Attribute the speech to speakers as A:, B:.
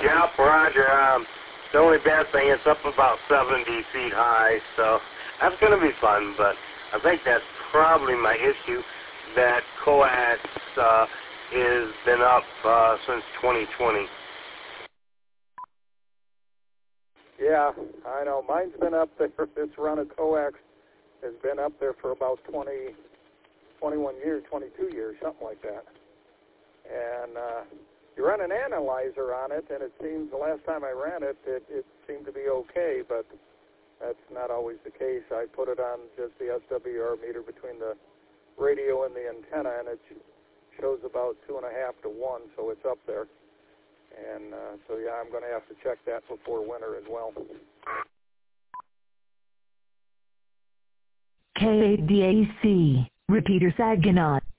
A: Yeah, Roger. The only bad thing is up about 70 feet high, so that's going to be fun, but I think that's probably my issue, that coax has been up since 2020.
B: Yeah, I know. Mine's been up there. This run of coax has been up there for about 21 years, 22 years, something like that. And you run an analyzer on it, and it seems the last time I ran it, it seemed to be okay, but that's not always the case. I put it on just the SWR meter between the radio and the antenna, and it shows about 2.5 to 1, so it's up there. And so, yeah, I'm going to have to check that before winter as well.
C: KADAC, Repeater Saginaw.